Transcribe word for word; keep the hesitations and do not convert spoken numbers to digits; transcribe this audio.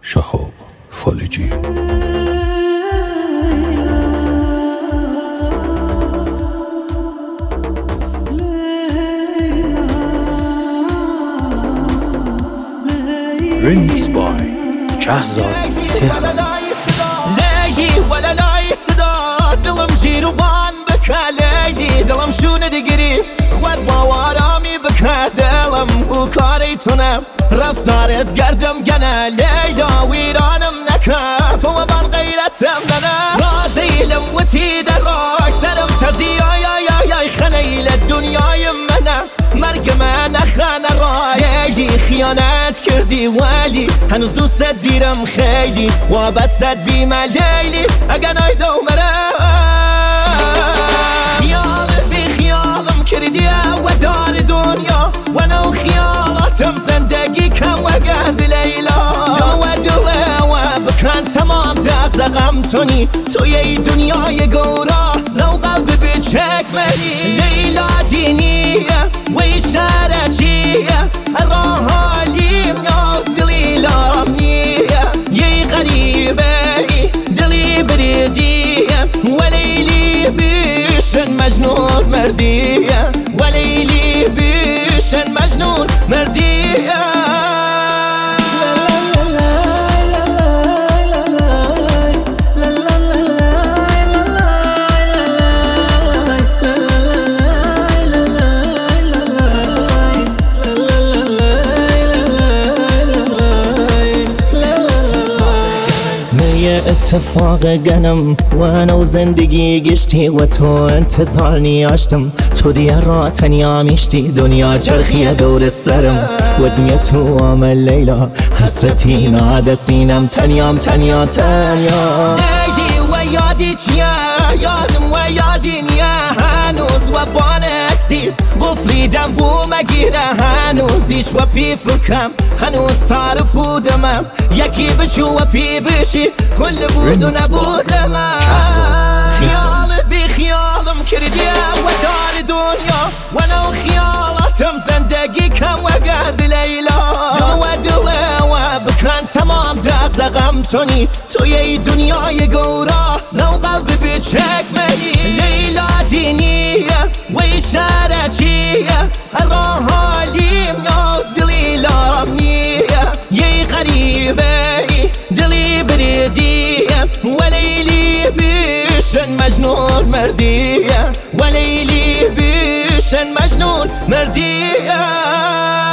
شهاب فالجی. Remix by Shahzad Tehran. ليلي ولا لا يصدى دلم جيروبان بكا ليلي دلم شو ندقري خوار باوارامي بكا دلم هو كاريتنا رفتارت قردم قنا ليلى ويرانم نكاب هو بالغيرتم لنا رازي لموتي دراك سرم تزيا يا يا يا خليل الدنيا يمنا مرقم نخانا رايلي خيانات كردي والي هنوز دوست ديرم خيلي وبستد بيما ليلي اقناي دومرا خيال بخيالم كردي ودار دنيا وانا وخيالاتم زندگي كم وقرد ليلى دو دوه وبكان تمام دقدقم توني توي دنياي قورا لو قلبي بتشك مني ليلى دينية وشارجية الراها لي منو دلي لامنية يي غريبة دلي بريدية وليلي بيشن مجنون مردية وليلي بيشن مجنون مردية اتفاق قنم وانا وزندگی گشتی و تو انتظار نیاشتم تو دیگه را تنیا میشتی دنیا چرخی دور سرم و دنیا تو عمل لیلا حسرتی ناده سینم تنیام تنیا تنیا لیلی و یادی چیا یادم و یادی نیا هنوز و بانکسی بفریدم بو مگیره هنوزیش و پی فکرم هنوز تار بودمم یکی بشو و پی بشی كل بود و نبودم خيالت بخيالم كردي ودار دنيا وانا وخيالاتم زندگي كم وقرد ليلى دو دوه وبكان تمام دقدقم توني توي دنياي قورا لو قلبي بتشك مني ليلى دينية وشارجية الراها لي منو دلي لامنية يي غريبة دلي بريدية وليلي بيشن مجنون مردية وليلي بيشن مجنون مردية